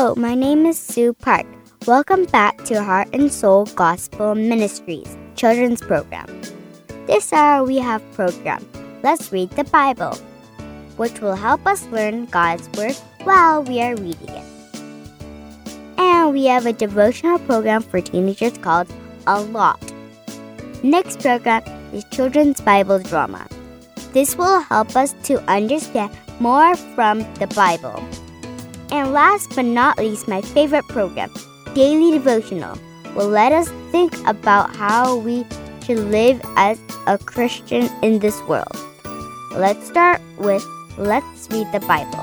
Hello, my name is Sue Park. Welcome back to Heart and Soul Gospel Ministries Children's Program. This hour we have program, Let's Read the Bible, which will help us learn God's Word while we are reading it. And we have a devotional program for teenagers called A Lot. Next program is Children's Bible Drama. This will help us to understand more from the Bible. And last but not least, my favorite program, Daily Devotional, will let us think about how we should live as a Christian in this world. Let's start with Let's Read the Bible.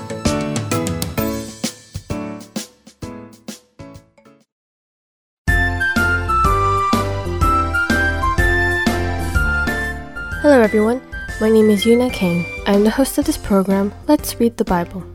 Hello everyone, my name is Yuna Kang. I am the host of this program, Let's Read the Bible.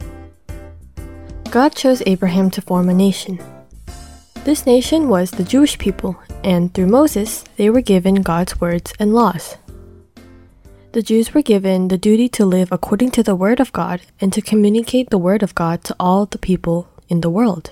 God chose Abraham to form a nation. This nation was the Jewish people, and through Moses, they were given God's words and laws. The Jews were given the duty to live according to the Word of God and to communicate the Word of God to all the people in the world.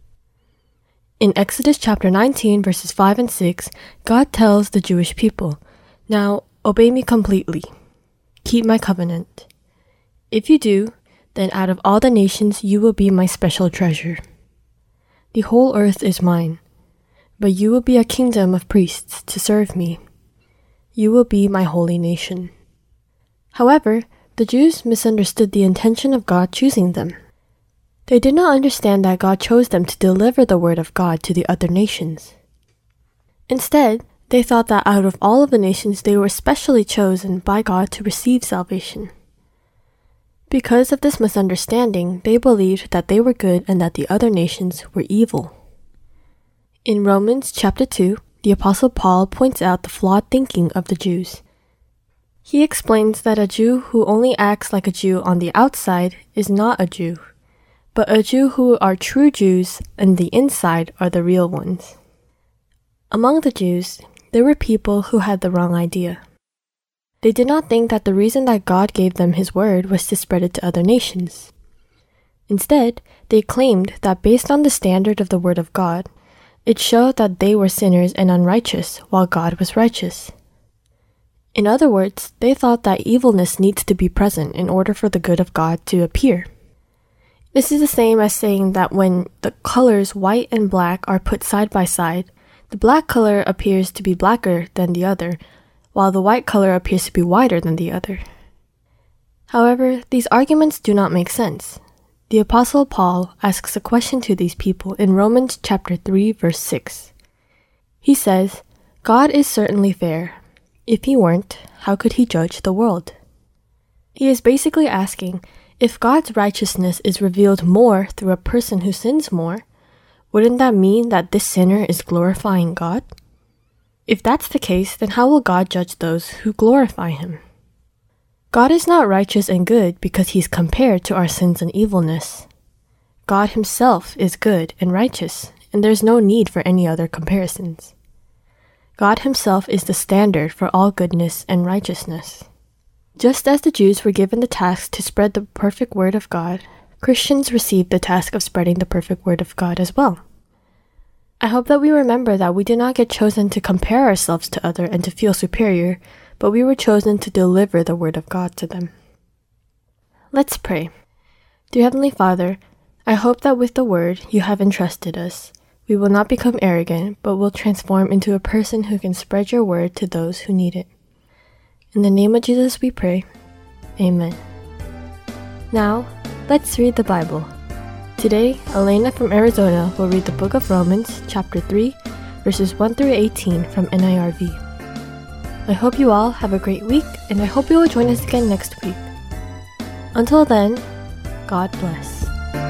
In Exodus chapter 19, verses 5 and 6, God tells the Jewish people, "Now obey me completely. Keep my covenant. If you do, then out of all the nations you will be my special treasure. The whole earth is mine, but you will be a kingdom of priests to serve me. You will be my holy nation." However, the Jews misunderstood the intention of God choosing them. They did not understand that God chose them to deliver the word of God to the other nations. Instead, they thought that out of all of the nations they were specially chosen by God to receive salvation. Because of this misunderstanding, they believed that they were good and that the other nations were evil. In Romans chapter 2, the Apostle Paul points out the flawed thinking of the Jews. He explains that a Jew who only acts like a Jew on the outside is not a Jew, but a Jew who are true Jews and the inside are the real ones. Among the Jews, there were people who had the wrong idea. They did not think that the reason that God gave them His word was to spread it to other nations. Instead, they claimed that based on the standard of the word of God, it showed that they were sinners and unrighteous, while God was righteous. In other words, they thought that evilness needs to be present in order for the good of God to appear. This is the same as saying that when the colors white and black are put side by side, the black color appears to be blacker than the other, while the white color appears to be whiter than the other. However, these arguments do not make sense. The Apostle Paul asks a question to these people in Romans chapter 3, verse 6. He says, "God is certainly fair. If He weren't, how could He judge the world?" He is basically asking, if God's righteousness is revealed more through a person who sins more, wouldn't that mean that this sinner is glorifying God? If that's the case, then how will God judge those who glorify Him? God is not righteous and good because He's compared to our sins and evilness. God Himself is good and righteous, and there's no need for any other comparisons. God Himself is the standard for all goodness and righteousness. Just as the Jews were given the task to spread the perfect word of God, Christians received the task of spreading the perfect word of God as well. I hope that we remember that we did not get chosen to compare ourselves to others and to feel superior, but we were chosen to deliver the word of God to them. Let's pray. Dear Heavenly Father, I hope that with the word you have entrusted us, we will not become arrogant, but will transform into a person who can spread your word to those who need it. In the name of Jesus we pray. Amen. Now, let's read the Bible. Today, Elena from Arizona will read the book of Romans, chapter 3, verses 1 through 18 from NIRV. I hope you all have a great week, and I hope you will join us again next week. Until then, God bless.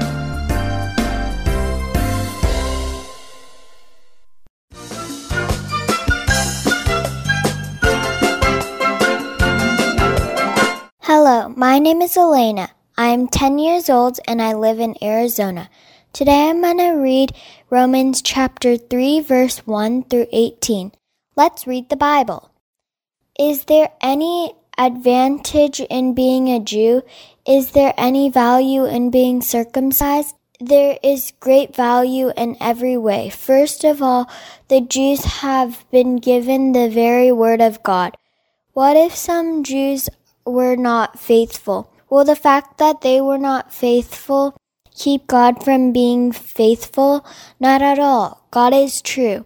Hello, my name is Elena. I am 10 years old and I live in Arizona. Today I'm going to read Romans chapter 3 verse 1 through 18. Let's read the Bible. Is there any advantage in being a Jew? Is there any value in being circumcised? there is great value in every way. First of all, the Jews have been given the very word of God. What if some Jews were not faithful? Will the fact that they were not faithful keep God from being faithful? Not at all. God is true.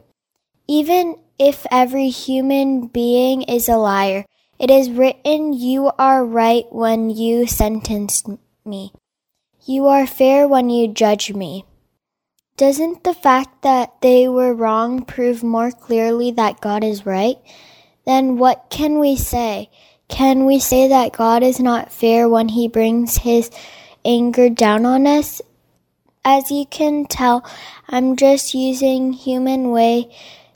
Even if every human being is a liar, it is written, "You are right when you sentence me. You are fair when you judge me." Doesn't the fact that they were wrong prove more clearly that God is right? Then what can we say? Can we say that God is not fair when He brings His anger down on us? As you can tell, I'm just using human way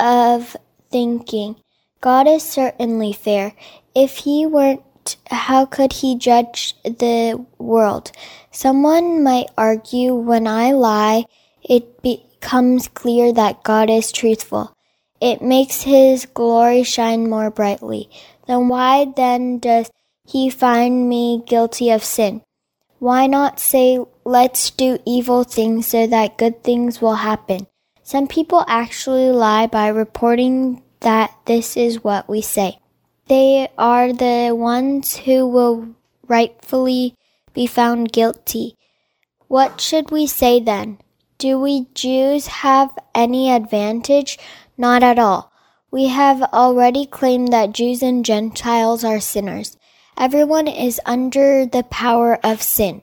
of thinking. God is certainly fair. If He weren't, how could He judge the world? Someone might argue, when I lie, it becomes clear that God is truthful. It makes His glory shine more brightly. Then why then does He find me guilty of sin? Why not say, let's do evil things so that good things will happen? Some people actually lie by reporting that this is what we say. They are the ones who will rightfully be found guilty. What should we say then? Do we Jews have any advantage? Not at all. We have already claimed that Jews and Gentiles are sinners. Everyone is under the power of sin.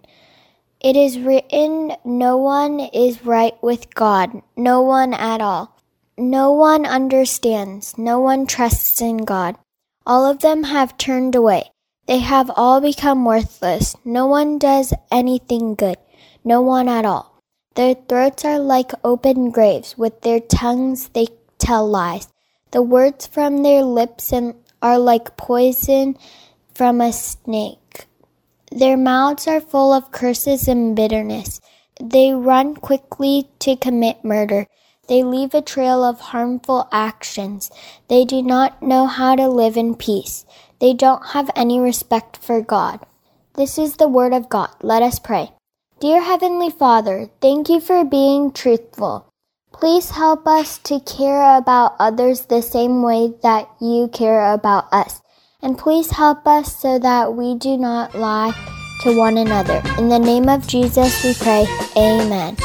It is written, no one is right with God, no one at all. No one understands, no one trusts in God. All of them have turned away. They have all become worthless. No one does anything good, no one at all. Their throats are like open graves. With their tongues they tell lies. The words from their lips are like poison from a snake. Their mouths are full of curses and bitterness. They run quickly to commit murder. They leave a trail of harmful actions. They do not know how to live in peace. They don't have any respect for God. This is the word of God. Let us pray. Dear Heavenly Father, thank you for being truthful. Please help us to care about others the same way that you care about us. And please help us so that we do not lie to one another. In the name of Jesus we pray. Amen.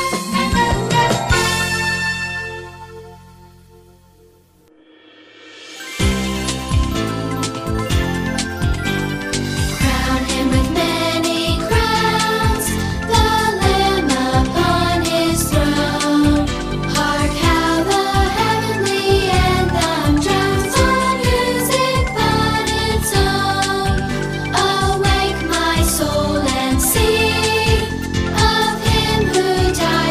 Awake my soul and sing of Him who died.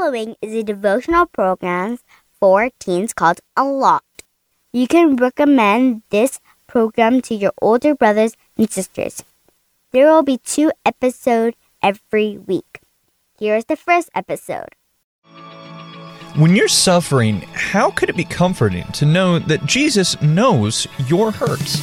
following is a devotional program for teens called Unlocked. You can recommend this program to your older brothers and sisters. There will be 2 episodes every week. Here's the first episode. When you're suffering, how could it be comforting to know that Jesus knows your hurts?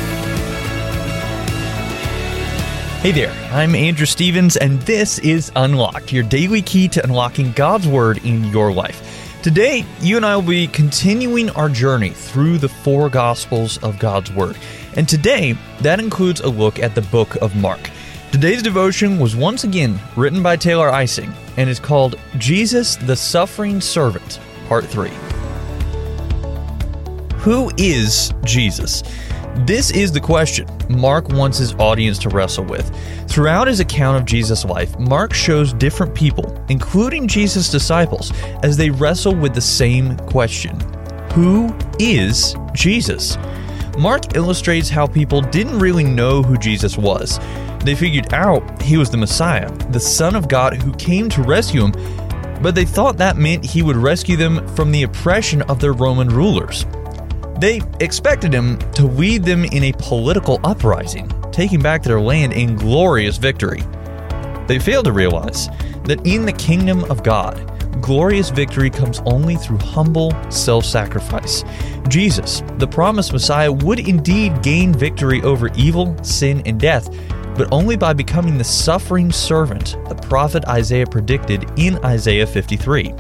Hey there, I'm Andrew Stevens, and this is Unlocked, your daily key to unlocking God's Word in your life. Today, you and I will be continuing our journey through the 4 Gospels of God's Word. And today, that includes a look at the book of Mark. Today's devotion was once again written by Taylor Ising and is called Jesus the Suffering Servant, Part 3. Who is Jesus? This is the question Mark wants his audience to wrestle with. Throughout his account of Jesus' life, Mark shows different people, including Jesus' disciples, as they wrestle with the same question. Who is Jesus? Mark illustrates how people didn't really know who Jesus was. They figured out he was the Messiah, the Son of God who came to rescue him, but they thought that meant he would rescue them from the oppression of their Roman rulers. They expected him to lead them in a political uprising, taking back their land in glorious victory. They failed to realize that in the kingdom of God, glorious victory comes only through humble self-sacrifice. Jesus, the promised Messiah, would indeed gain victory over evil, sin, and death, but only by becoming the suffering servant the prophet Isaiah predicted in Isaiah 53.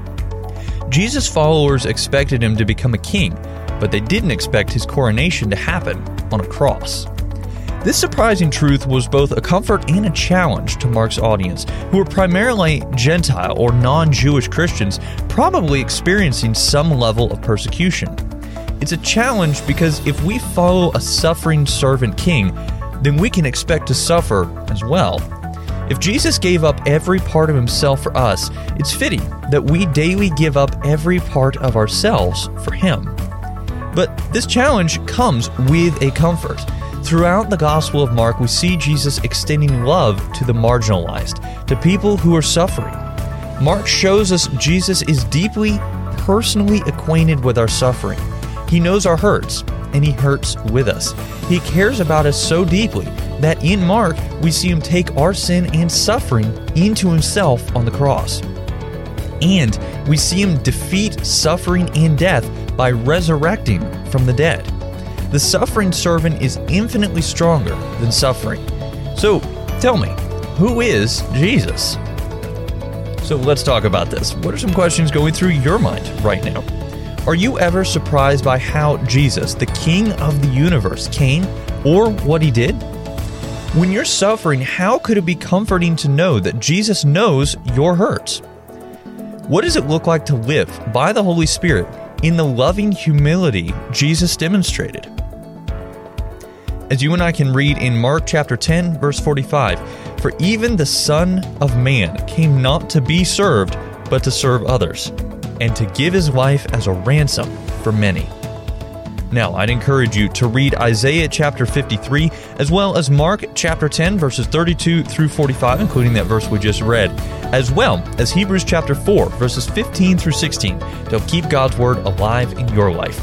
Jesus' followers expected him to become a king, but they didn't expect his coronation to happen on a cross. This surprising truth was both a comfort and a challenge to Mark's audience, who were primarily Gentile or non-Jewish Christians, probably experiencing some level of persecution. It's a challenge because if we follow a suffering servant king, then we can expect to suffer as well. If Jesus gave up every part of himself for us, it's fitting that we daily give up every part of ourselves for him. But this challenge comes with a comfort. Throughout the Gospel of Mark, we see Jesus extending love to the marginalized, to people who are suffering. Mark shows us Jesus is deeply, personally acquainted with our suffering. He knows our hurts, and he hurts with us. He cares about us so deeply that in Mark, we see him take our sin and suffering into himself on the cross. And we see him defeat suffering and death by resurrecting from the dead. The suffering servant is infinitely stronger than suffering. So, tell me, who is Jesus? So let's talk about this. What are some questions going through your mind right now? Are you ever surprised by how Jesus, the King of the universe, came or what he did? When you're suffering, how could it be comforting to know that Jesus knows your hurts? What does it look like to live by the Holy Spirit in the loving humility Jesus demonstrated? As you and I can read in Mark chapter 10, verse 45, "For even the Son of Man came not to be served, but to serve others, and to give his life as a ransom for many." Now, I'd encourage you to read Isaiah chapter 53, as well as Mark chapter 10, verses 32 through 45, including that verse we just read, as well as Hebrews chapter 4, verses 15 through 16, to help keep God's Word alive in your life.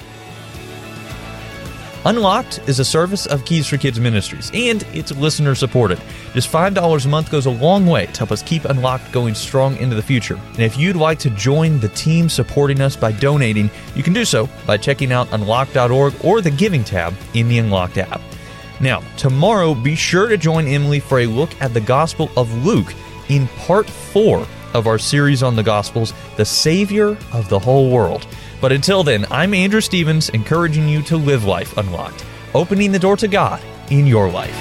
Unlocked is a service of Keys for Kids Ministries, and it's listener-supported. Just $5 a month goes a long way to help us keep Unlocked going strong into the future. And if you'd like to join the team supporting us by donating, you can do so by checking out unlocked.org or the Giving tab in the Unlocked app. Now, tomorrow, be sure to join Emily for a look at the Gospel of Luke in Part 4 of our series on the Gospels, The Savior of the Whole World. But until then, I'm Andrew Stevens, encouraging you to live life unlocked, opening the door to God in your life.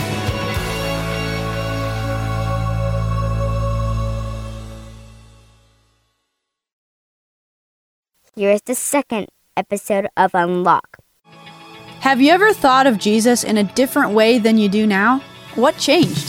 Here's the second episode of Unlock. Have you ever thought of Jesus in a different way than you do now? What changed?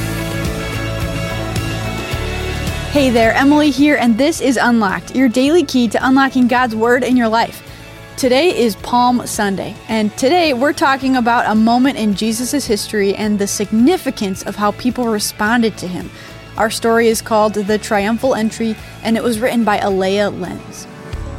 Hey there, Emily here, and this is Unlocked, your daily key to unlocking God's Word in your life. Today is Palm Sunday, and today we're talking about a moment in Jesus' history and the significance of how people responded to him. Our story is called The Triumphal Entry, and it was written by Alea Lenz.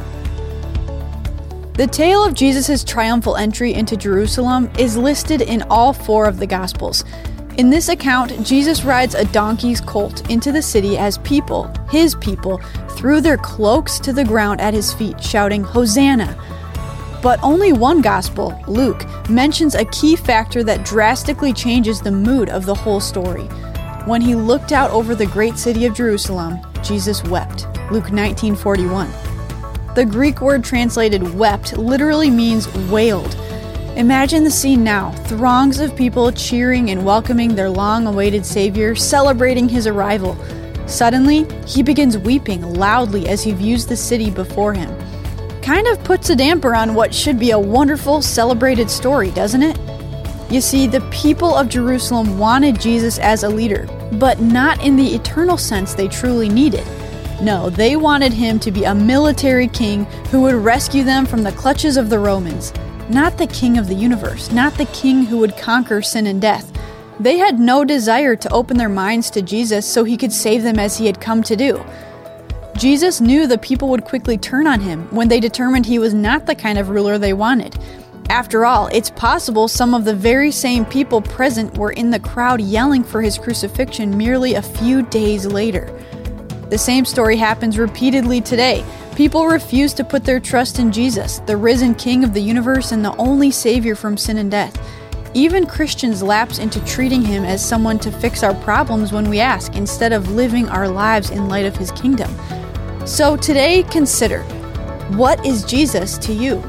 The tale of Jesus' triumphal entry into Jerusalem is listed in all 4 of the Gospels. In this account, Jesus rides a donkey's colt into the city as people, his people, threw their cloaks to the ground at his feet, shouting, "Hosanna!" But only one Gospel, Luke, mentions a key factor that drastically changes the mood of the whole story. When he looked out over the great city of Jerusalem, Jesus wept. Luke 19:41. The Greek word translated wept literally means wailed. Imagine the scene now, throngs of people cheering and welcoming their long-awaited Savior, celebrating his arrival. Suddenly, he begins weeping loudly as he views the city before him. Kind of puts a damper on what should be a wonderful, celebrated story, doesn't it? You see, the people of Jerusalem wanted Jesus as a leader, but not in the eternal sense they truly needed. No, they wanted him to be a military king who would rescue them from the clutches of the Romans. Not the king of the universe, not the king who would conquer sin and death. They had no desire to open their minds to Jesus so he could save them as he had come to do. Jesus knew the people would quickly turn on him when they determined he was not the kind of ruler they wanted. After all, it's possible some of the very same people present were in the crowd yelling for his crucifixion merely a few days later. The same story happens repeatedly today. People refuse to put their trust in Jesus, the risen King of the universe and the only Savior from sin and death. Even Christians lapse into treating him as someone to fix our problems when we ask, instead of living our lives in light of his kingdom. So today, consider, what is Jesus to you?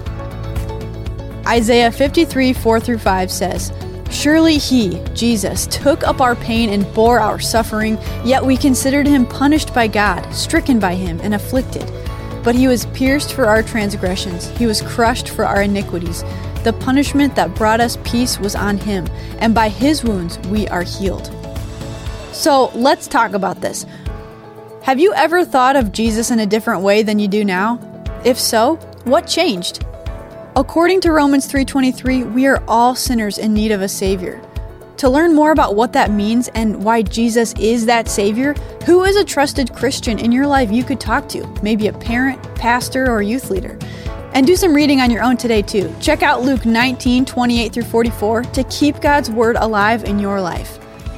Isaiah 53:4-5 says, "Surely he, Jesus, took up our pain and bore our suffering, yet we considered him punished by God, stricken by him, and afflicted. But he was pierced for our transgressions, he was crushed for our iniquities. The punishment that brought us peace was on him, and by his wounds we are healed." So let's talk about this. Have you ever thought of Jesus in a different way than you do now? If so, what changed? According to Romans 3:23, we are all sinners in need of a Savior. To learn more about what that means and why Jesus is that Savior, who is a trusted Christian in your life you could talk to? Maybe a parent, pastor, or youth leader. And do some reading on your own today too. Check out Luke 19:28-44 to keep God's Word alive in your life.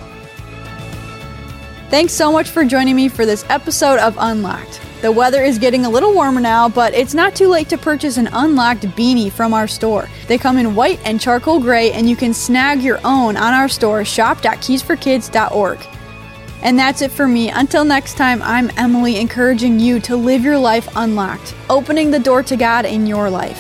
Thanks so much for joining me for this episode of Unlocked. The weather is getting a little warmer now, but it's not too late to purchase an Unlocked beanie from our store. They come in white and charcoal gray, and you can snag your own on our store, shop.keysforkids.org. And that's it for me. Until next time, I'm Emily, encouraging you to live your life unlocked, opening the door to God in your life.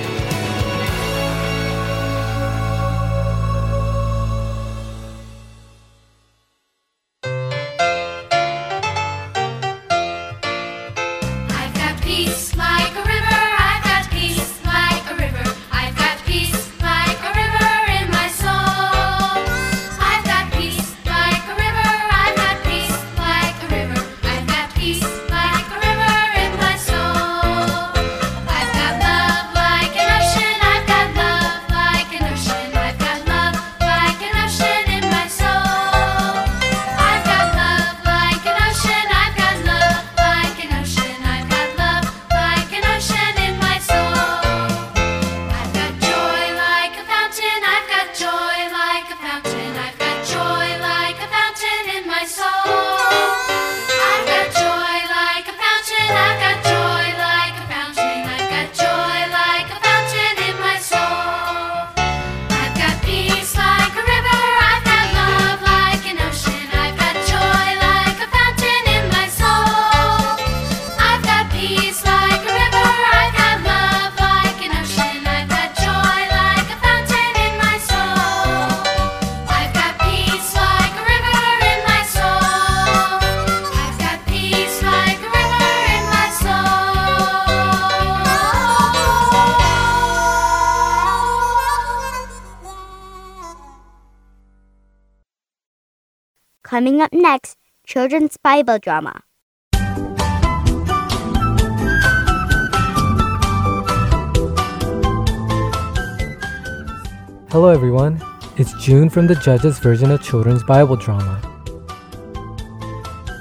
Coming up next, children's Bible drama. Hello everyone, it's June from the Judges version of children's Bible drama.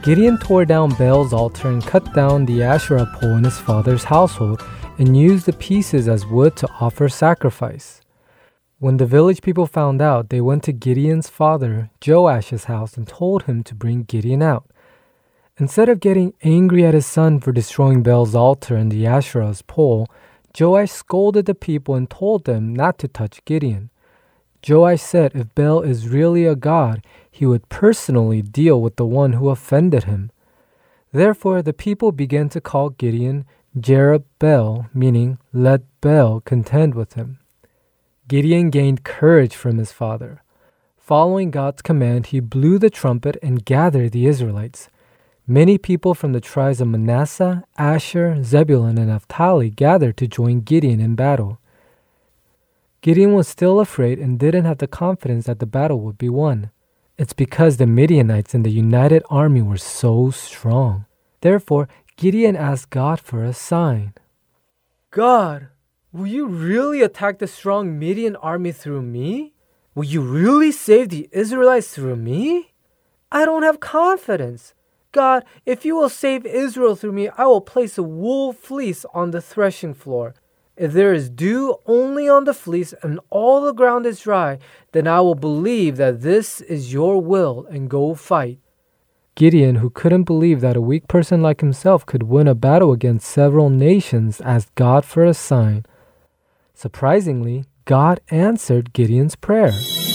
Gideon tore down Baal's altar and cut down the Asherah pole in his father's household and used the pieces as wood to offer sacrifice. When the village people found out, they went to Gideon's father, Joash's house, and told him to bring Gideon out. Instead of getting angry at his son for destroying Baal's altar and the Asherah's pole, Joash scolded the people and told them not to touch Gideon. Joash said if Baal is really a god, he would personally deal with the one who offended him. Therefore, the people began to call Gideon Jerubbaal, meaning let Baal contend with him. Gideon gained courage from his father. Following God's command, he blew the trumpet and gathered the Israelites. Many people from the tribes of Manasseh, Asher, Zebulun, and Naphtali gathered to join Gideon in battle. Gideon was still afraid and didn't have the confidence that the battle would be won. It's because the Midianites and the united army were so strong. Therefore, Gideon asked God for a sign. God, will you really attack the strong Midian army through me? Will you really save the Israelites through me? I don't have confidence. God, if you will save Israel through me, I will place a wool fleece on the threshing floor. If there is dew only on the fleece and all the ground is dry, then I will believe that this is your will and go fight. Gideon, who couldn't believe that a weak person like himself could win a battle against several nations, asked God for a sign. Surprisingly, God answered Gideon's prayer.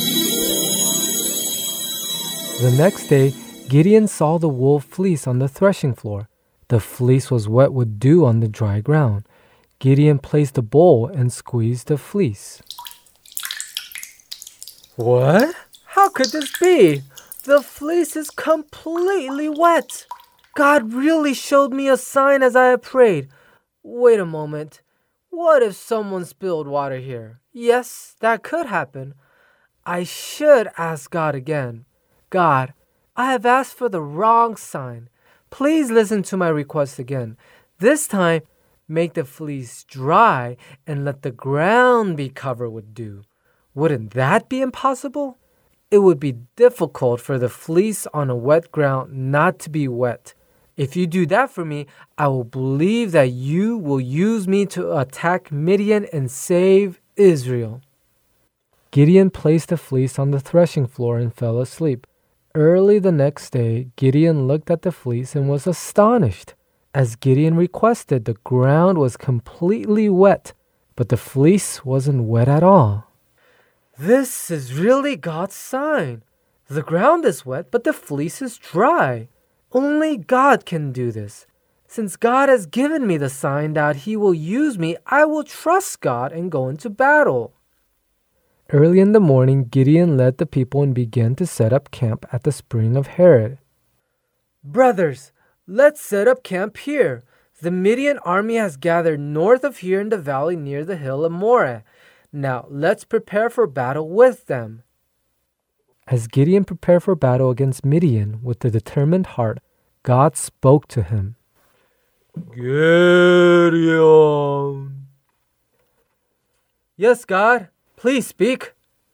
The next day, Gideon saw the wool fleece on the threshing floor. The fleece was wet with dew on the dry ground. Gideon placed a bowl and squeezed the fleece. What? How could this be? The fleece is completely wet. God really showed me a sign as I had prayed. Wait a moment. What if someone spilled water here? Yes, that could happen. I should ask God again. God, I have asked for the wrong sign. Please listen to my request again. This time, make the fleece dry and let the ground be covered with dew. Wouldn't that be impossible? It would be difficult for the fleece on a wet ground not to be wet. If you do that for me, I will believe that you will use me to attack Midian and save Israel. Gideon placed the fleece on the threshing floor and fell asleep. Early the next day, Gideon looked at the fleece and was astonished. As Gideon requested, the ground was completely wet, but the fleece wasn't wet at all. This is really God's sign. The ground is wet, but the fleece is dry. Only God can do this. Since God has given me the sign that He will use me, I will trust God and go into battle. Early in the morning, Gideon led the people and began to set up camp at the spring of Harod. Brothers, let's set up camp here. The Midian army has gathered north of here in the valley near the hill of Moreh. Now, let's prepare for battle with them. As Gideon prepared for battle against Midian with a determined heart, God spoke to him. Gideon. Yes, God. Please speak.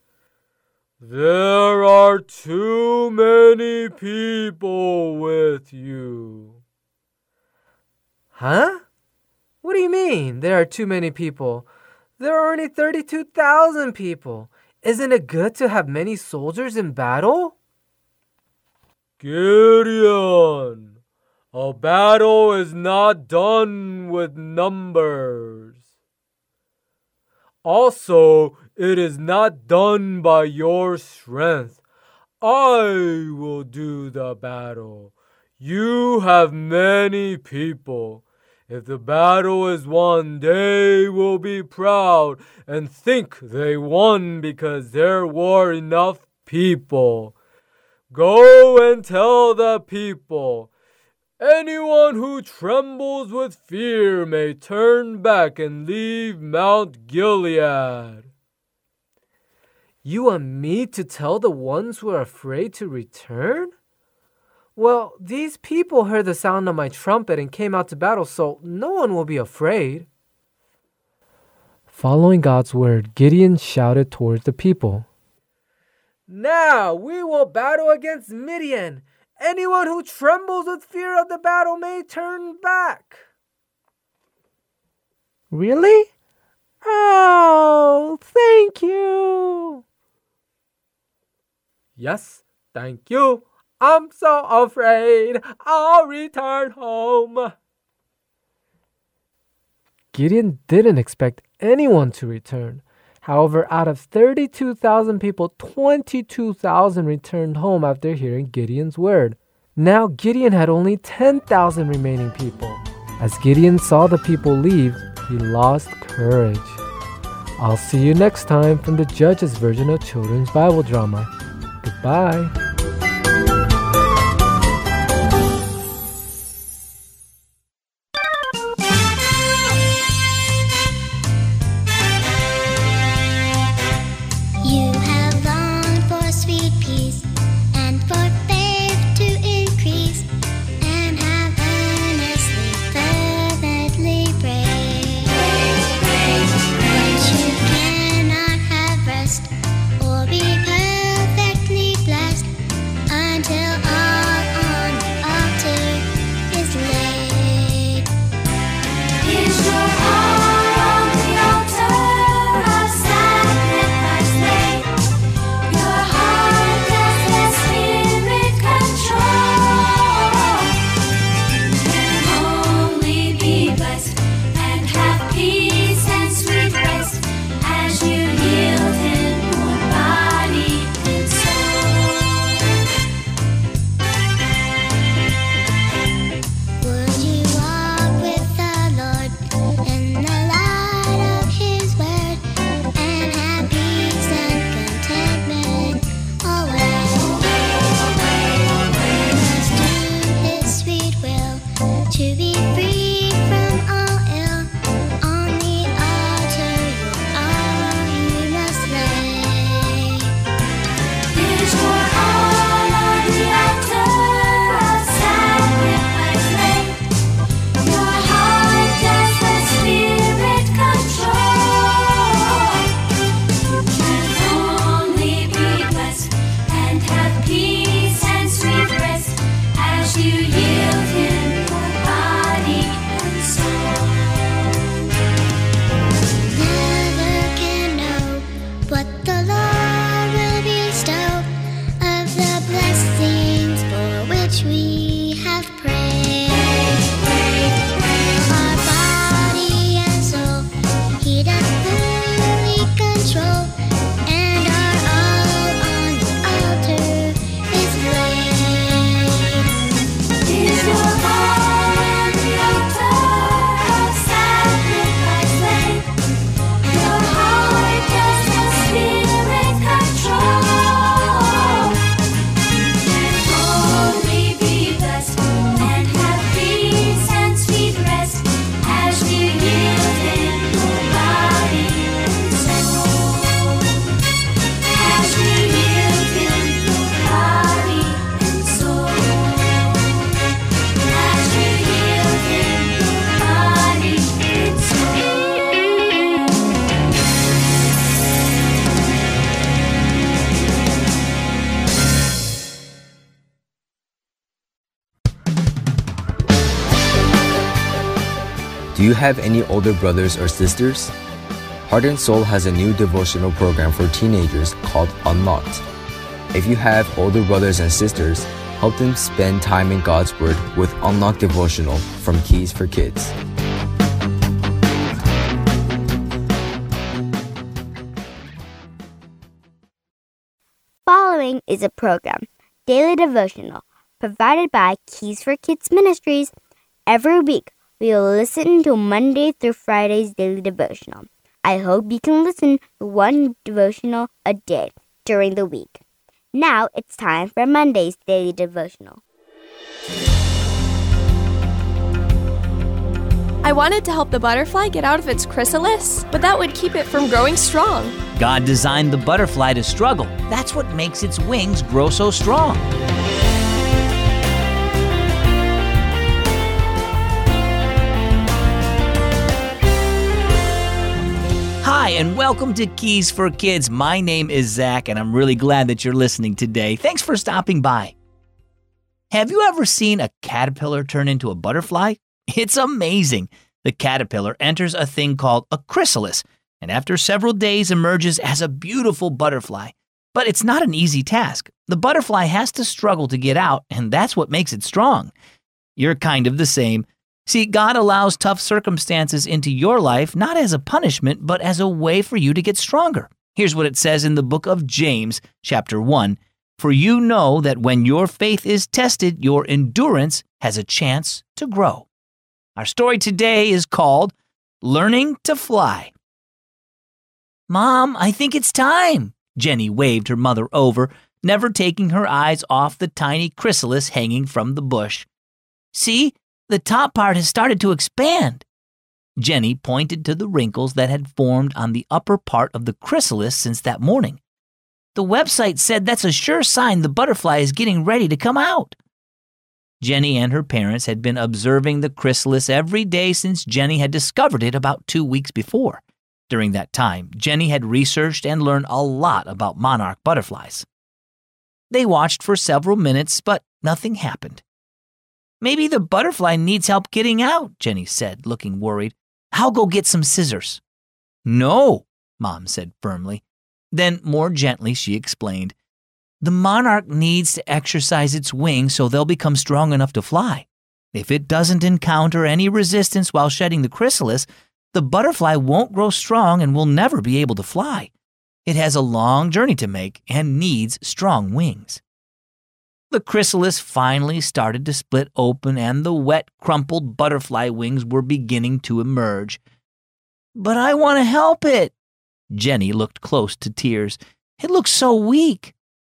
There are too many people with you. Huh? What do you mean, there are too many people? There are only 32,000 people. Isn't it good to have many soldiers in battle? Gideon, a battle is not done with numbers. Also, it is not done by your strength. I will do the battle. You have many people. If the battle is won, they will be proud and think they won because there were enough people. Go and tell the people, anyone who trembles with fear may turn back and leave Mount Gilead. You want me to tell the ones who are afraid to return? Well, these people heard the sound of my trumpet and came out to battle, so no one will be afraid. Following God's word, Gideon shouted towards the people. Now we will battle against Midian. Anyone who trembles with fear of the battle may turn back. Really? Oh, thank you. Yes, thank you. I'm so afraid. I'll return home. Gideon didn't expect anyone to return. However, out of 32,000 people, 22,000 returned home after hearing Gideon's word. Now Gideon had only 10,000 remaining people. As Gideon saw the people leave, he lost courage. I'll see you next time from the Judges version of Children's Bible Drama. Goodbye. You have longed for sweet peace and for faith to increase, and have earnestly, fervently prayed. But you cannot have rest or be perfectly blessed until all on the altar is laid. Is your heart on the altar of sacrifice laid? Your heart does let Spirit control. Can only be blessed and have peace and sweet rest as you yield Him your body and soul. Would you walk with the Lord in the light of His word and have peace and contentment always? Must do His sweet will to be free from all ill. On the altar all you must lay. Is your heart on the altar of sacrifice laid? Your heart does let Spirit control. You can only be blessed and have peace and sweet rest as you yield Him your body and soul. Never can know what the Lord will bestow of the blessings for which we have prayed. Our body and soul He doth fully control, and our all on the altar is laid. Is your heart on the altar of sacrifice laid? Your heart does let Spirit control. Can only be blessed and have peace and sweet rest as you yield Him your body and soul. As you yield Him your body and soul. As you yield Him your body and soul. Do you have any older brothers or sisters? Heart and Soul has a new devotional program for teenagers called Unlocked. If you have older brothers and sisters, help them spend time in God's Word with Unlocked Devotional from Keys for Kids. Following is a program, Daily Devotional, provided by Keys for Kids Ministries. Every week, we will listen to Monday through Friday's Daily Devotional. I hope you can listen to one devotional a day during the week. Now it's time for Monday's Daily Devotional. I wanted to help the butterfly get out of its chrysalis, but that would keep it from growing strong. God designed the butterfly to struggle. That's what makes its wings grow so strong. Hi, and welcome to Keys for Kids. My name is Zach, and I'm really glad that you're listening today. Thanks for stopping by. Have you ever seen a caterpillar turn into a butterfly? It's amazing. The caterpillar enters a thing called a chrysalis, and after several days emerges as a beautiful butterfly. But it's not an easy task. The butterfly has to struggle to get out, and that's what makes it strong. You're kind of the same. See, God allows tough circumstances into your life not as a punishment, but as a way for you to get stronger. Here's what it says in the book of James, chapter 1. For you know that when your faith is tested, your endurance has a chance to grow. Our story today is called Learning to Fly. Mom, I think it's time. Jenny waved her mother over, never taking her eyes off the tiny chrysalis hanging from the bush. See, the top part has started to expand. Jenny pointed to the wrinkles that had formed on the upper part of the chrysalis since that morning. The website said that's a sure sign the butterfly is getting ready to come out. Jenny and her parents had been observing the chrysalis every day since Jenny had discovered it about 2 weeks before. During that time, Jenny had researched and learned a lot about monarch butterflies. They watched for several minutes, but nothing happened. Maybe the butterfly needs help getting out, Jenny said, looking worried. I'll go get some scissors. No, Mom said firmly. Then, more gently, she explained, the monarch needs to exercise its wings so they'll become strong enough to fly. If it doesn't encounter any resistance while shedding the chrysalis, the butterfly won't grow strong and will never be able to fly. It has a long journey to make and needs strong wings. The chrysalis finally started to split open and the wet, crumpled butterfly wings were beginning to emerge. But I want to help it. Jenny looked close to tears. It looks so weak.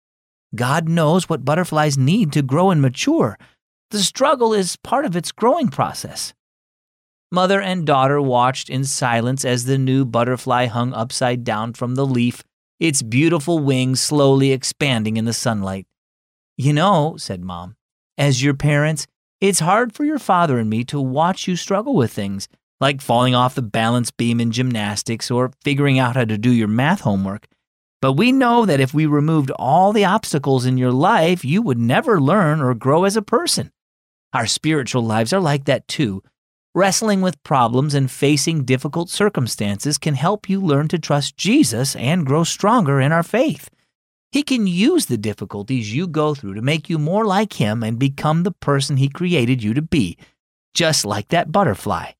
God knows what butterflies need to grow and mature. The struggle is part of its growing process. Mother and daughter watched in silence as the new butterfly hung upside down from the leaf, its beautiful wings slowly expanding in the sunlight. You know, said Mom, as your parents, it's hard for your father and me to watch you struggle with things, like falling off the balance beam in gymnastics or figuring out how to do your math homework. But we know that if we removed all the obstacles in your life, you would never learn or grow as a person. Our spiritual lives are like that too. Wrestling with problems and facing difficult circumstances can help you learn to trust Jesus and grow stronger in our faith. He can use the difficulties you go through to make you more like Him and become the person He created you to be, just like that butterfly.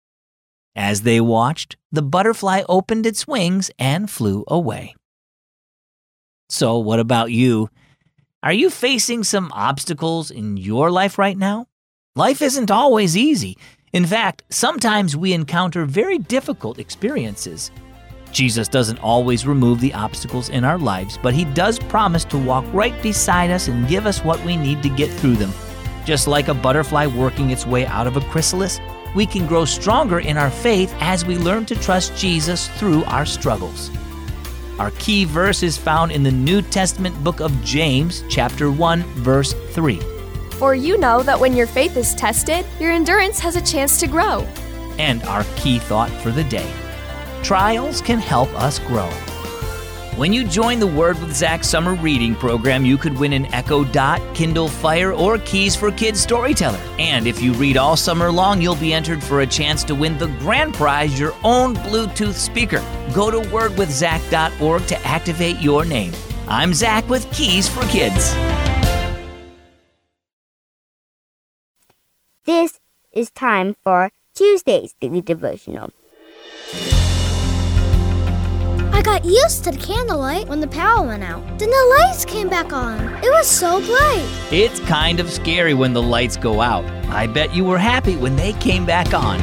As they watched, the butterfly opened its wings and flew away. So what about you? Are you facing some obstacles in your life right now? Life isn't always easy. In fact, sometimes we encounter very difficult experiences. Jesus doesn't always remove the obstacles in our lives, but He does promise to walk right beside us and give us what we need to get through them. Just like a butterfly working its way out of a chrysalis, we can grow stronger in our faith as we learn to trust Jesus through our struggles. Our key verse is found in the New Testament book of James, chapter 1, verse 3. For you know that when your faith is tested, your endurance has a chance to grow. And our key thought for the day: trials can help us grow. When you join the Word with Zach summer reading program, you could win an Echo Dot, Kindle Fire, or Keys for Kids Storyteller. And if you read all summer long, you'll be entered for a chance to win the grand prize, your own Bluetooth speaker. Go to wordwithzach.org to activate your name. I'm Zach with Keys for Kids. This is time for Tuesday's Daily Devotional. I got used to the candlelight when the power went out. Then the lights came back on. It was so bright. It's kind of scary when the lights go out. I bet you were happy when they came back on.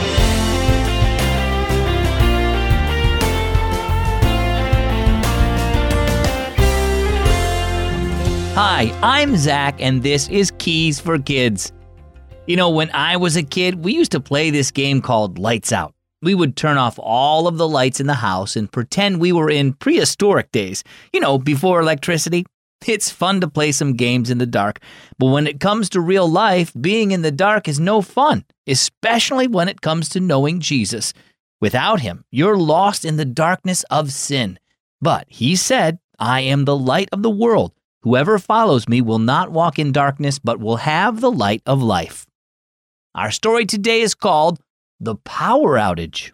Hi, I'm Zach, and this is Keys for Kids. You know, when I was a kid, we used to play this game called Lights Out. We would turn off all of the lights in the house and pretend we were in prehistoric days, before electricity. It's fun to play some games in the dark, but when it comes to real life, being in the dark is no fun, especially when it comes to knowing Jesus. Without Him, you're lost in the darkness of sin. But He said, I am the light of the world. Whoever follows me will not walk in darkness, but will have the light of life. Our story today is called The Power Outage.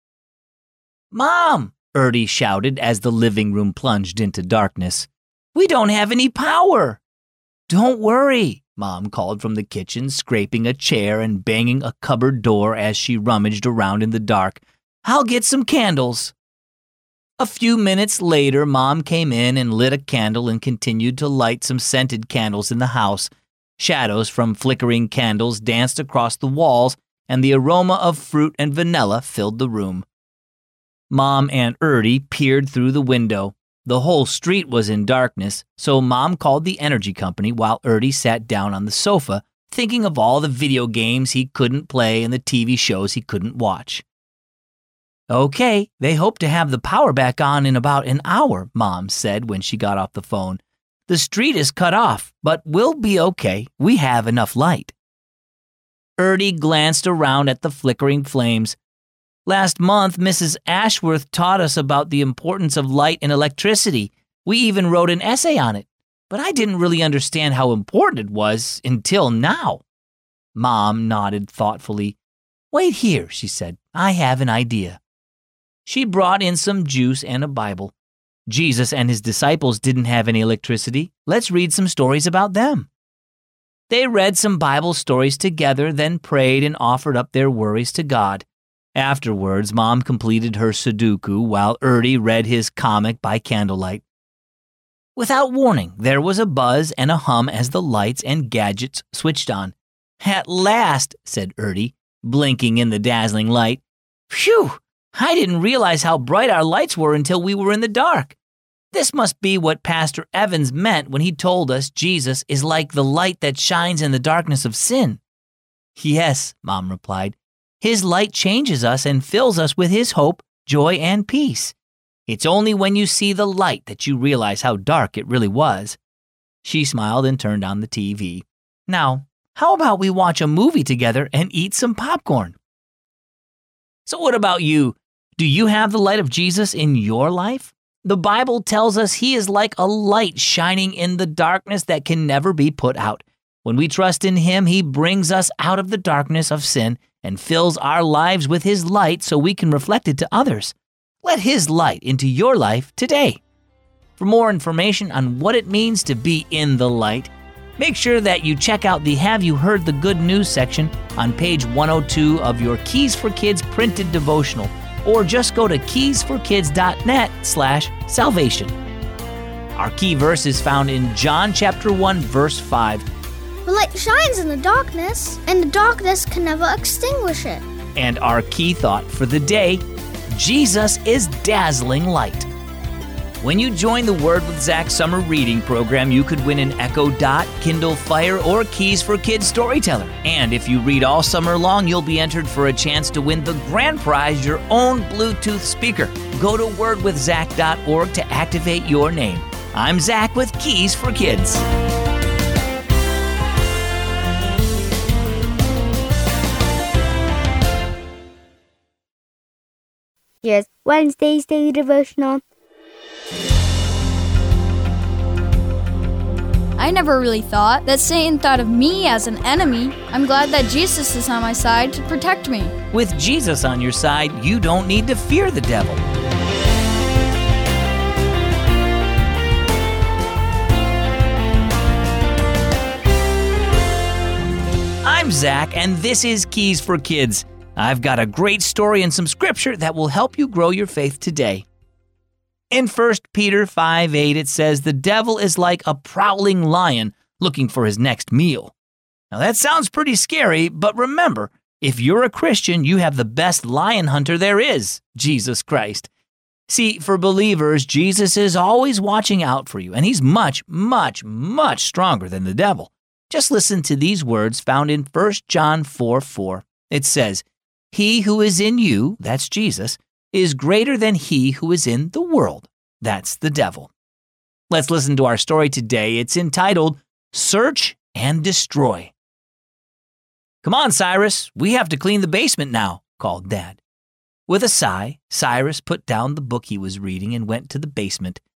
Mom, Ertie shouted as the living room plunged into darkness. We don't have any power. Don't worry, Mom called from the kitchen, scraping a chair and banging a cupboard door as she rummaged around in the dark. I'll get some candles. A few minutes later, Mom came in and lit a candle and continued to light some scented candles in the house. Shadows from flickering candles danced across the walls, and the aroma of fruit and vanilla filled the room. Mom and Ertie peered through the window. The whole street was in darkness, so Mom called the energy company while Ertie sat down on the sofa, thinking of all the video games he couldn't play and the TV shows he couldn't watch. Okay, they hope to have the power back on in about an hour, Mom said when she got off the phone. The street is cut off, but we'll be okay. We have enough light. Ertie glanced around at the flickering flames. Last month, Mrs. Ashworth taught us about the importance of light and electricity. We even wrote an essay on it, but I didn't really understand how important it was until now. Mom nodded thoughtfully. Wait here, she said. I have an idea. She brought in some juice and a Bible. Jesus and his disciples didn't have any electricity. Let's read some stories about them. They read some Bible stories together, then prayed and offered up their worries to God. Afterwards, Mom completed her Sudoku while Ertie read his comic by candlelight. Without warning, there was a buzz and a hum as the lights and gadgets switched on. At last, said Ertie, blinking in the dazzling light. Phew! I didn't realize how bright our lights were until we were in the dark. This must be what Pastor Evans meant when he told us Jesus is like the light that shines in the darkness of sin. Yes, Mom replied. His light changes us and fills us with his hope, joy, and peace. It's only when you see the light that you realize how dark it really was. She smiled and turned on the TV. Now, how about we watch a movie together and eat some popcorn? So what about you? Do you have the light of Jesus in your life? The Bible tells us he is like a light shining in the darkness that can never be put out. When we trust in him, he brings us out of the darkness of sin and fills our lives with his light so we can reflect it to others. Let his light into your life today. For more information on what it means to be in the light, make sure that you check out the Have You Heard the Good News section on page 102 of your Keys for Kids printed devotional, or just go to keysforkids.net/salvation. Our key verse is found in John chapter 1, verse 5. The light shines in the darkness, and the darkness can never extinguish it. And our key thought for the day, Jesus is dazzling light. When you join the Word with Zach summer reading program, you could win an Echo Dot, Kindle Fire, or Keys for Kids storyteller. And if you read all summer long, you'll be entered for a chance to win the grand prize, your own Bluetooth speaker. Go to wordwithzach.org to activate your name. I'm Zach with Keys for Kids. Here's Wednesday's daily devotional. I never really thought that Satan thought of me as an enemy. I'm glad that Jesus is on my side to protect me. With Jesus on your side, you don't need to fear the devil. I'm Zach, and this is Keys for Kids. I've got a great story and some scripture that will help you grow your faith today. In 1 Peter 5:8, it says, the devil is like a prowling lion looking for his next meal. Now that sounds pretty scary, but remember, if you're a Christian, you have the best lion hunter there is, Jesus Christ. See, for believers, Jesus is always watching out for you, and he's much, much, much stronger than the devil. Just listen to these words found in 1 John 4:4. It says, he who is in you, that's Jesus, is greater than he who is in the world. That's the devil. Let's listen to our story today. It's entitled, Search and Destroy. Come on, Cyrus, we have to clean the basement now, called Dad. With a sigh, Cyrus put down the book he was reading and went to the basement.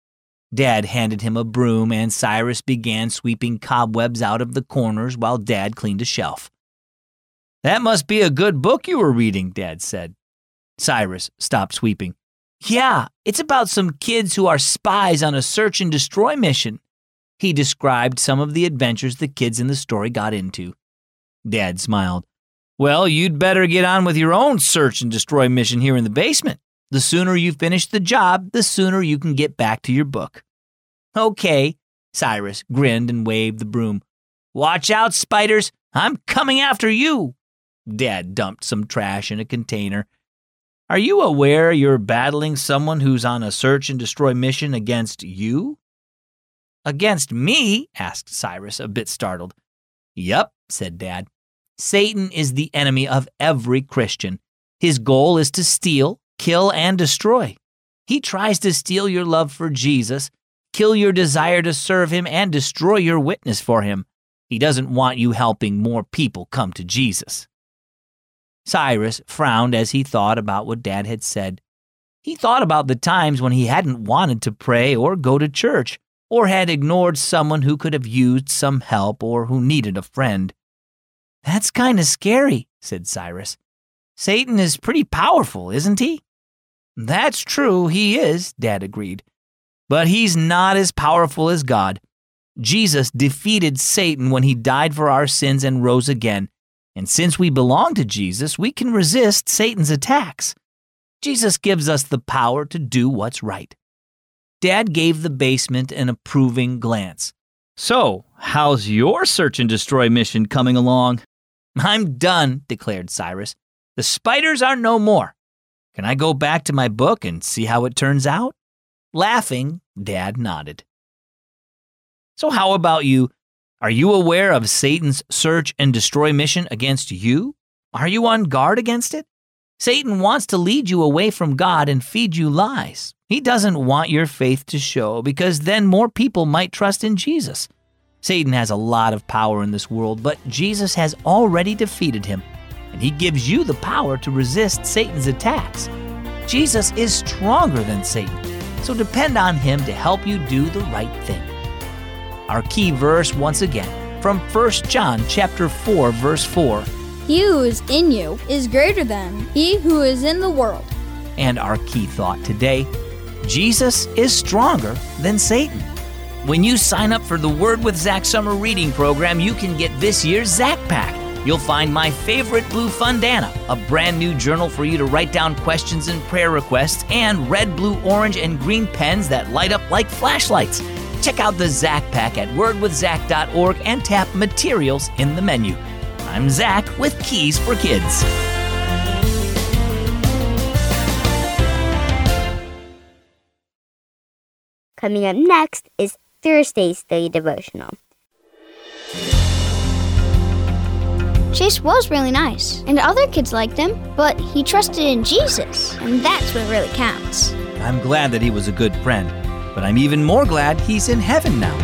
Dad handed him a broom, and Cyrus began sweeping cobwebs out of the corners while Dad cleaned a shelf. "That must be a good book you were reading," Dad said. Cyrus stopped sweeping. "Yeah, it's about some kids who are spies on a search and destroy mission." He described some of the adventures the kids in the story got into. Dad smiled. "Well, you'd better get on with your own search and destroy mission here in the basement. The sooner you finish the job, the sooner you can get back to your book." "Okay," Cyrus grinned and waved the broom. "Watch out, spiders. I'm coming after you." Dad dumped some trash in a container. "Are you aware you're battling someone who's on a search and destroy mission against you?" "Against me?" asked Cyrus, a bit startled. "Yup," said Dad. "Satan is the enemy of every Christian. His goal is to steal, kill, and destroy. He tries to steal your love for Jesus, kill your desire to serve him, and destroy your witness for him. He doesn't want you helping more people come to Jesus." Cyrus frowned as he thought about what Dad had said. He thought about the times when he hadn't wanted to pray or go to church, or had ignored someone who could have used some help or who needed a friend. "That's kind of scary," said Cyrus. "Satan is pretty powerful, isn't he?" "That's true, he is," Dad agreed. "But he's not as powerful as God. Jesus defeated Satan when he died for our sins and rose again. And since we belong to Jesus, we can resist Satan's attacks. Jesus gives us the power to do what's right." Dad gave the basement an approving glance. "So, how's your search and destroy mission coming along?" "I'm done," declared Cyrus. "The spiders are no more. Can I go back to my book and see how it turns out?" Laughing, Dad nodded. "So how about you? Are you aware of Satan's search and destroy mission against you? Are you on guard against it? Satan wants to lead you away from God and feed you lies. He doesn't want your faith to show because then more people might trust in Jesus. Satan has a lot of power in this world, but Jesus has already defeated him, and he gives you the power to resist Satan's attacks. Jesus is stronger than Satan, so depend on him to help you do the right thing." Our key verse once again from 1 John chapter 4 verse 4. He who is in you is greater than he who is in the world. And our key thought today, Jesus is stronger than Satan. When you sign up for the Word with Zach summer reading program, you can get this year's Zach Pack. You'll find My Favorite Blue Fundana, a brand new journal for you to write down questions and prayer requests, and red, blue, orange, and green pens that light up like flashlights. Check out the Zach Pack at wordwithzach.org and tap Materials in the menu. I'm Zach with Keys for Kids. Coming up next is Thursday's Daily Devotional. Chase was really nice, and other kids liked him, but he trusted in Jesus, and that's what really counts. I'm glad that he was a good friend, but I'm even more glad he's in heaven now.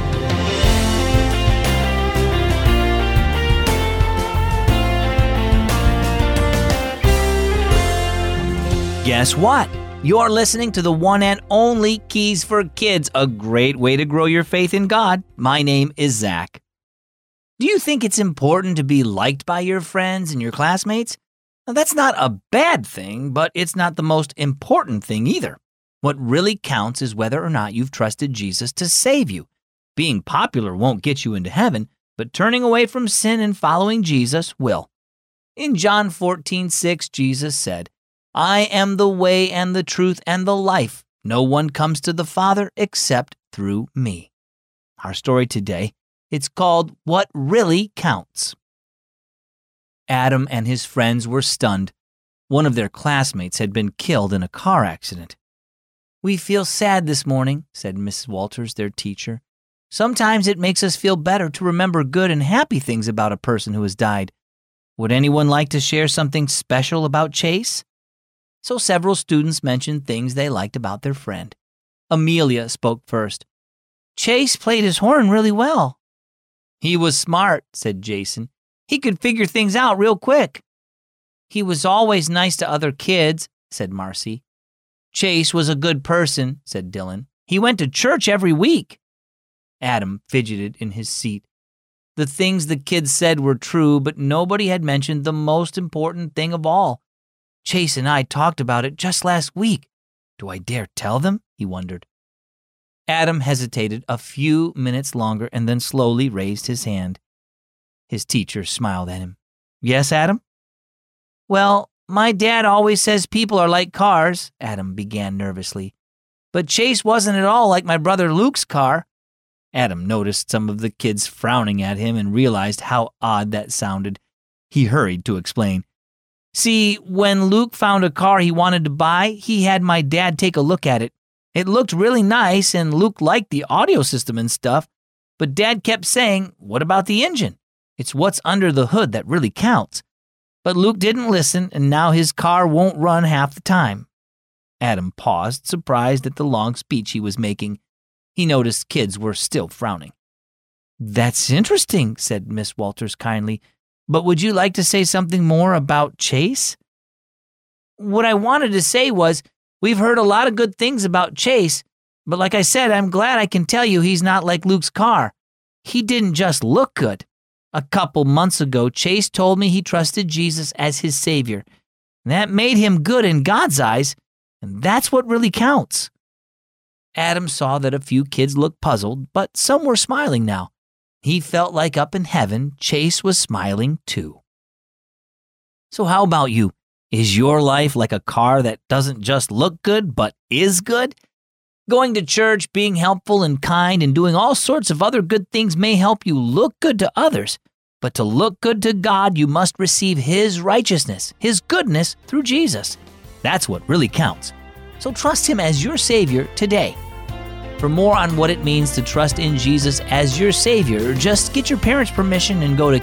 Guess what? You're listening to the one and only Keys for Kids, a great way to grow your faith in God. My name is Zach. Do you think it's important to be liked by your friends and your classmates? Now, that's not a bad thing, but it's not the most important thing either. What really counts is whether or not you've trusted Jesus to save you. Being popular won't get you into heaven, but turning away from sin and following Jesus will. In John 14:6, Jesus said, "I am the way and the truth and the life. No one comes to the Father except through me." Our story today, it's called What Really Counts. Adam and his friends were stunned. One of their classmates had been killed in a car accident. "We feel sad this morning," said Mrs. Walters, their teacher. "Sometimes it makes us feel better to remember good and happy things about a person who has died. Would anyone like to share something special about Chase?" So several students mentioned things they liked about their friend. Amelia spoke first. "Chase played his horn really well." "He was smart," said Jason. "He could figure things out real quick." "He was always nice to other kids," said Marcy. "Chase was a good person," said Dylan. He went to church every week. Adam fidgeted in his seat. The things the kids said were true, but nobody had mentioned the most important thing of all. Chase and I talked about it just last week. Do I dare tell them? He wondered. Adam hesitated a few minutes longer and then slowly raised his hand. His teacher smiled at him. Yes, Adam? Well, my dad always says people are like cars, Adam began nervously. But Chase wasn't at all like my brother Luke's car. Adam noticed some of the kids frowning at him and realized how odd that sounded. He hurried to explain. See, when Luke found a car he wanted to buy, he had my dad take a look at it. It looked really nice, and Luke liked the audio system and stuff, but Dad kept saying, what about the engine? It's what's under the hood that really counts. But Luke didn't listen, and now his car won't run half the time. Adam paused, surprised at the long speech he was making. He noticed kids were still frowning. That's interesting, said Miss Walters kindly, but would you like to say something more about Chase? What I wanted to say was, we've heard a lot of good things about Chase, but like I said, I'm glad I can tell you he's not like Luke's car. He didn't just look good. A couple months ago, Chase told me he trusted Jesus as his Savior. That made him good in God's eyes, and that's what really counts. Adam saw that a few kids looked puzzled, but some were smiling now. He felt like up in heaven, Chase was smiling too. So how about you? Is your life like a car that doesn't just look good, but is good? Going to church, being helpful and kind, and doing all sorts of other good things may help you look good to others. But to look good to God, you must receive His righteousness, His goodness through Jesus. That's what really counts. So trust Him as your Savior today. For more on what it means to trust in Jesus as your Savior, just get your parents' permission and go to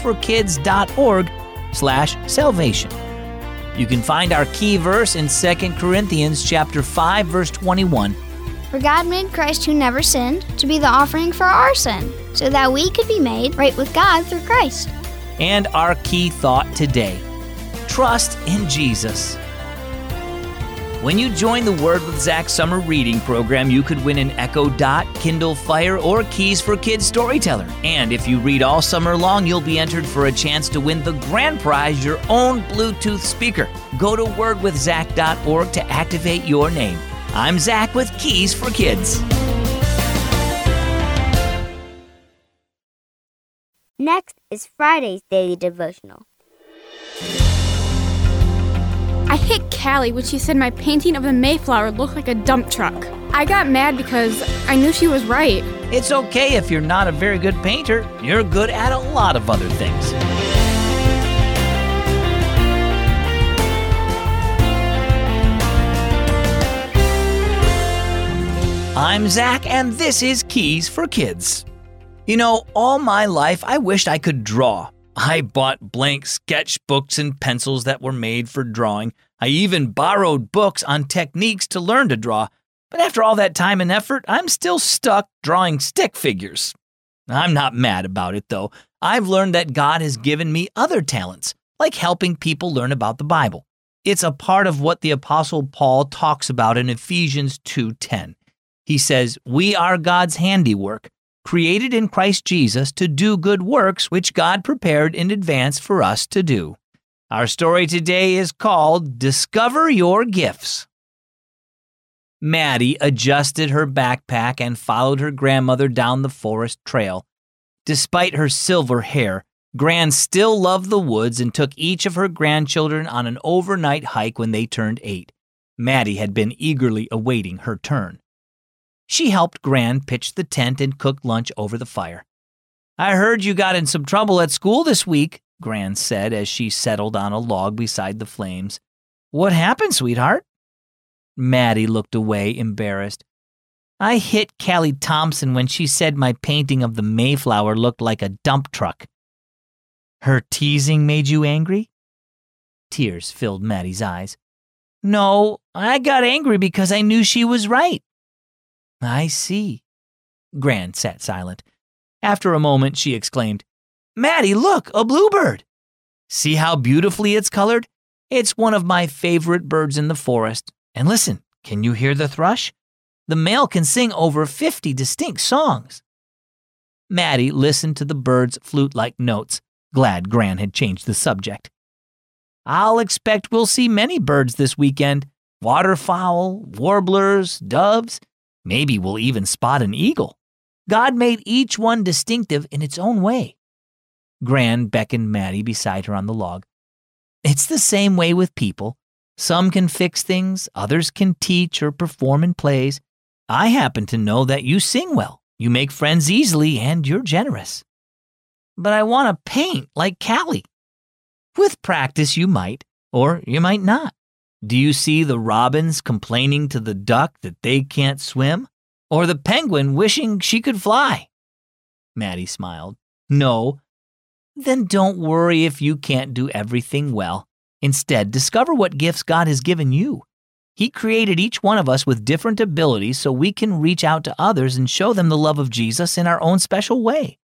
keysforkids.org/salvation. You can find our key verse in 2 Corinthians chapter 5, verse 21. For God made Christ who never sinned to be the offering for our sin, so that we could be made right with God through Christ. And our key thought today, trust in Jesus. When you join the Word with Zach summer reading program, you could win an Echo Dot, Kindle Fire, or Keys for Kids Storyteller. And if you read all summer long, you'll be entered for a chance to win the grand prize, your own Bluetooth speaker. Go to wordwithzach.org to activate your name. I'm Zach with Keys for Kids. Next is Friday's Daily Devotional. I hit Callie when she said my painting of the Mayflower looked like a dump truck. I got mad because I knew she was right. It's okay if you're not a very good painter. You're good at a lot of other things. I'm Zach, and this is Keys for Kids. You know, all my life I wished I could draw. I bought blank sketchbooks and pencils that were made for drawing. I even borrowed books on techniques to learn to draw. But after all that time and effort, I'm still stuck drawing stick figures. I'm not mad about it, though. I've learned that God has given me other talents, like helping people learn about the Bible. It's a part of what the Apostle Paul talks about in Ephesians 2:10. He says, "We are God's handiwork, created in Christ Jesus to do good works which God prepared in advance for us to do." Our story today is called Discover Your Gifts. Maddie adjusted her backpack and followed her grandmother down the forest trail. Despite her silver hair, Gran still loved the woods and took each of her grandchildren on an overnight hike when they turned 8. Maddie had been eagerly awaiting her turn. She helped Gran pitch the tent and cook lunch over the fire. "I heard you got in some trouble at school this week," Gran said as she settled on a log beside the flames. "What happened, sweetheart?" Maddie looked away, embarrassed. "I hit Callie Thompson when she said my painting of the Mayflower looked like a dump truck." "Her teasing made you angry?" Tears filled Maddie's eyes. "No, I got angry because I knew she was right." "I see." Gran sat silent. After a moment, she exclaimed, "Maddie, look, a bluebird! See how beautifully it's colored? It's one of my favorite birds in the forest. And listen, can you hear the thrush? The male can sing over 50 distinct songs. Maddie listened to the birds' flute-like notes, glad Gran had changed the subject. I'll expect we'll see many birds this weekend. Waterfowl, warblers, doves. Maybe we'll even spot an eagle. God made each one distinctive in its own way. Gran beckoned Maddie beside her on the log. It's the same way with people. Some can fix things, others can teach or perform in plays. I happen to know that you sing well, you make friends easily, and you're generous. But I want to paint like Callie. With practice you might, or you might not. Do you see the robins complaining to the duck that they can't swim? Or the penguin wishing she could fly? Maddie smiled. No. Then don't worry if you can't do everything well. Instead, discover what gifts God has given you. He created each one of us with different abilities so we can reach out to others and show them the love of Jesus in our own special way.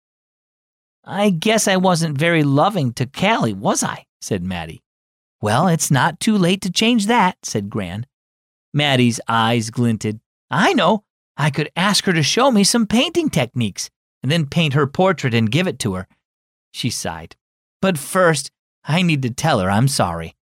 I guess I wasn't very loving to Callie, was I? Said Maddie. Well, it's not too late to change that, said Gran. Maddie's eyes glinted. I know. I could ask her to show me some painting techniques and then paint her portrait and give it to her. She sighed. But first, I need to tell her I'm sorry.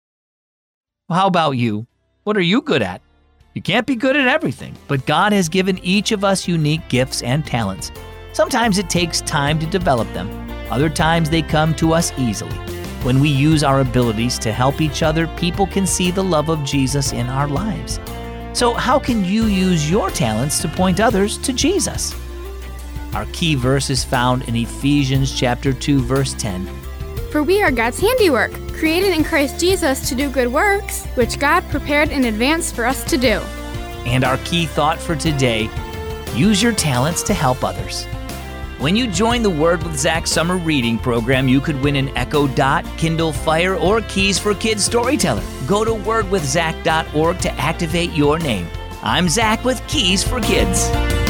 How about you? What are you good at? You can't be good at everything, but God has given each of us unique gifts and talents. Sometimes it takes time to develop them. Other times they come to us easily. When we use our abilities to help each other, people can see the love of Jesus in our lives. So how can you use your talents to point others to Jesus? Our key verse is found in Ephesians chapter 2, verse 10. For we are God's handiwork, created in Christ Jesus to do good works, which God prepared in advance for us to do. And our key thought for today, use your talents to help others. When you join the Word with Zach summer reading program, you could win an Echo Dot, Kindle Fire, or Keys for Kids storyteller. Go to wordwithzach.org to activate your name. I'm Zach with Keys for Kids.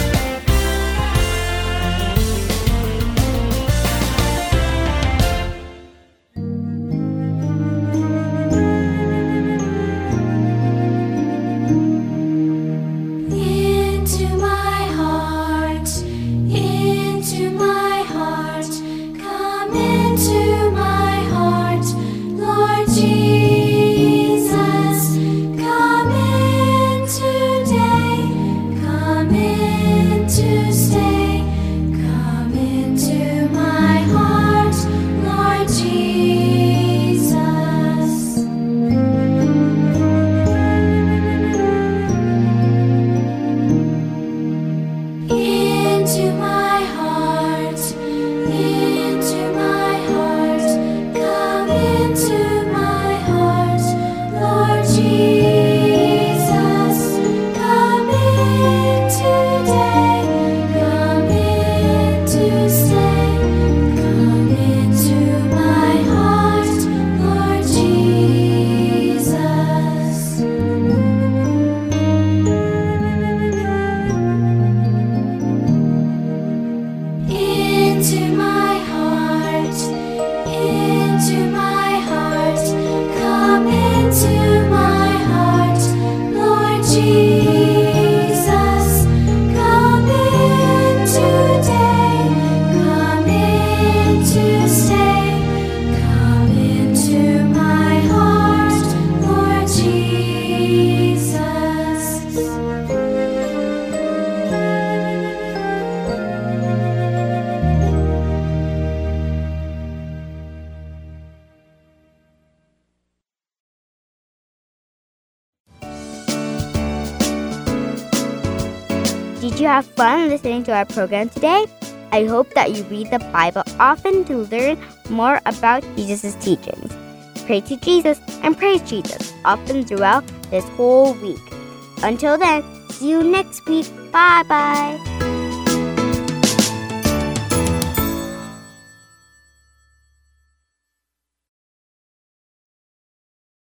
Did you have fun listening to our program today? I hope that you read the Bible often to learn more about Jesus' teachings. Pray to Jesus and praise Jesus often throughout this whole week. Until then, see you next week. Bye-bye.